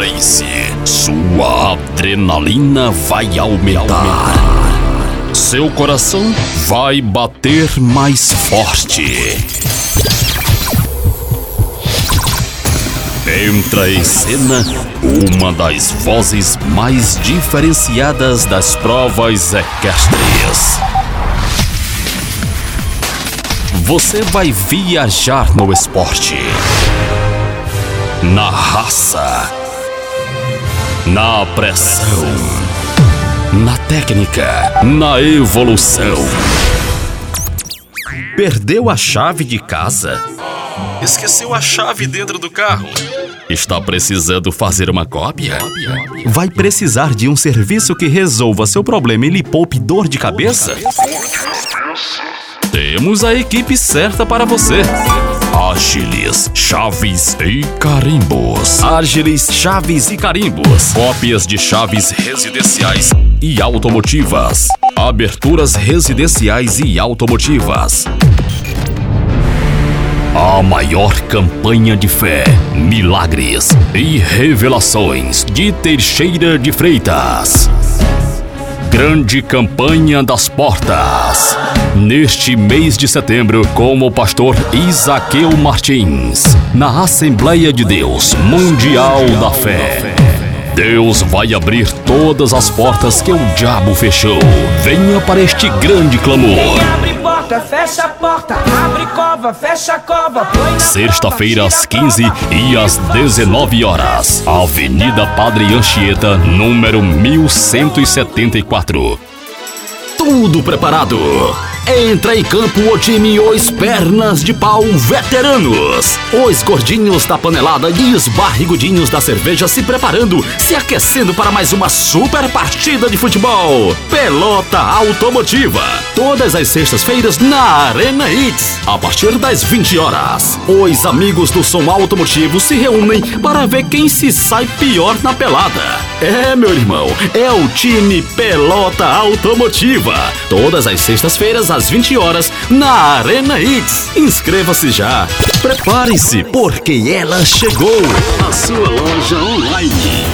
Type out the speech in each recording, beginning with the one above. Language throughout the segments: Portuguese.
Preparem-se, sua adrenalina vai aumentar. Seu coração vai bater mais forte. Entra em cena uma das vozes mais diferenciadas das provas equestres. Você vai viajar no esporte, na raça, na pressão, na técnica, na evolução. Perdeu a chave de casa? Esqueceu a chave dentro do carro? Está precisando fazer uma cópia? Vai precisar de um serviço que resolva seu problema e lhe poupe dor de cabeça? Temos a equipe certa para você. Ágiles, Chaves e Carimbos. Ágiles, Chaves e Carimbos. Cópias de chaves residenciais e automotivas. Aberturas residenciais e automotivas. A maior campanha de fé, milagres e revelações de Teixeira de Freitas. Grande campanha das portas. Neste mês de setembro, com o pastor Isaqueu Martins, na Assembleia de Deus Mundial da Fé. Deus vai abrir todas as portas que o diabo fechou. Venha para este grande clamor. Abre porta, fecha a porta, abre cova, fecha a cova. Sexta-feira às 15 e às 19 horas. Avenida Padre Anchieta, número 1174. Tudo preparado. Entra em campo o time Os Pernas de Pau Veteranos. Os gordinhos da panelada e os barrigudinhos da cerveja se preparando, se aquecendo para mais uma super partida de futebol. Pelota automotiva. Todas as sextas-feiras na Arena Hits, a partir das 20 horas. Os amigos do som automotivo se reúnem para ver quem se sai pior na pelada. É, meu irmão, é o time Pelota Automotiva. Todas as sextas-feiras às 20 horas na Arena Hits. Inscreva-se já. Prepare-se, porque ela chegou. A sua loja online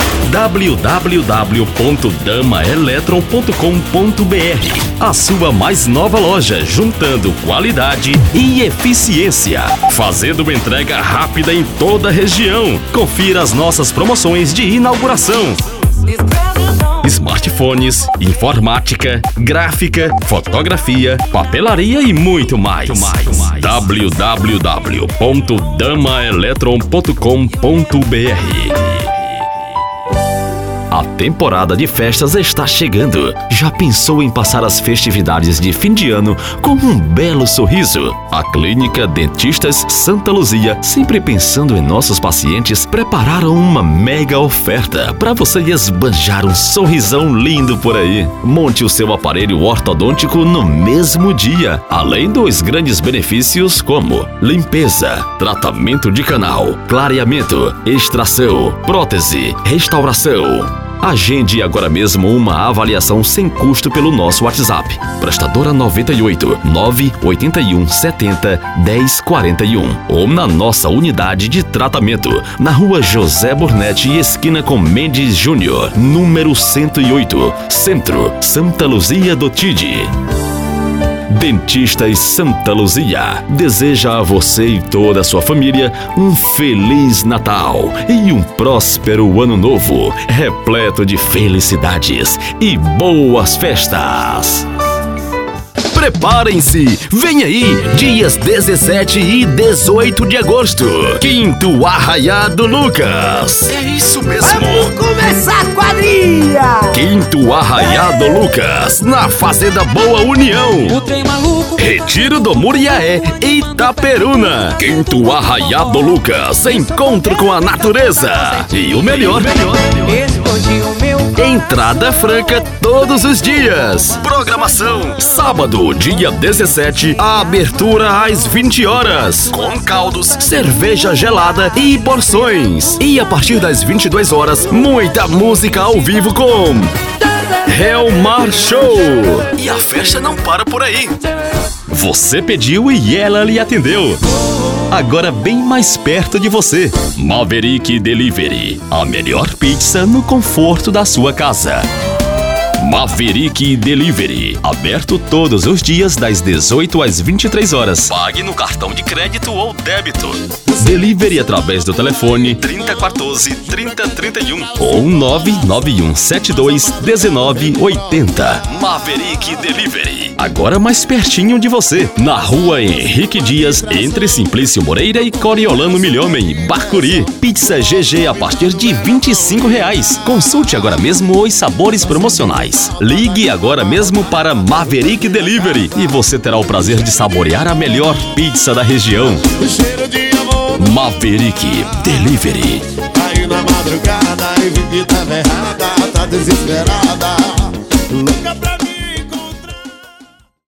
www.damaeletron.com.br. A sua mais nova loja, juntando qualidade e eficiência, fazendo uma entrega rápida em toda a região. Confira as nossas promoções de inauguração. Smartphones, informática, gráfica, fotografia, papelaria e muito mais. www.damaeletron.com.br. A temporada de festas está chegando. Já pensou em passar as festividades de fim de ano com um belo sorriso? A Clínica Dentistas Santa Luzia, sempre pensando em nossos pacientes, prepararam uma mega oferta para você esbanjar um sorrisão lindo por aí. Monte o seu aparelho ortodôntico no mesmo dia, além dos grandes benefícios como limpeza, tratamento de canal, clareamento, extração, prótese, restauração. Agende agora mesmo uma avaliação sem custo pelo nosso WhatsApp. Prestadora 98 981 70 1041. Ou na nossa unidade de tratamento, na rua José Burnetti, esquina com Mendes Júnior, número 108, Centro, Santa Luzia do Tide. Dentistas Santa Luzia deseja a você e toda a sua família um Feliz Natal e um próspero Ano Novo, repleto de felicidades e boas festas. Preparem-se! Vem aí, dias 17 e 18 de agosto, Quinto Arraiado Lucas. É isso mesmo! Vamos começar a quadrilha! Quinto Arraiado Lucas, na Fazenda Boa União. O trem maluco. Retiro do Muriaé, Itaperuna. Quinto Arraiado Lucas, encontro com a natureza. E o melhor, Esse gordinho meu. entrada franca todos os dias. Programação, sábado, dia 17, a abertura às 20 horas. Com caldos, cerveja gelada e porções. E a partir das 22 horas, muita música ao vivo com Helmar Show. E a festa não para por aí. Você pediu e ela lhe atendeu. agora bem mais perto de você. Maverick Delivery, a melhor pizza no conforto da sua casa. Maverick Delivery, aberto todos os dias das 18 às 23 horas. Pague no cartão de crédito ou débito. Delivery através do telefone 3014-3031 ou 99172-1980. Maverick Delivery, agora mais pertinho de você, na rua Henrique Dias, entre Simplício Moreira e Coriolano Milhomem, Bacuri. Pizza GG a partir de R$25. Consulte agora mesmo os sabores promocionais. Ligue agora mesmo para Maverick Delivery e você terá o prazer de saborear a melhor pizza da região. Maverick Delivery. Aí na madrugada e vi que tava errada, tá desesperada, louca pra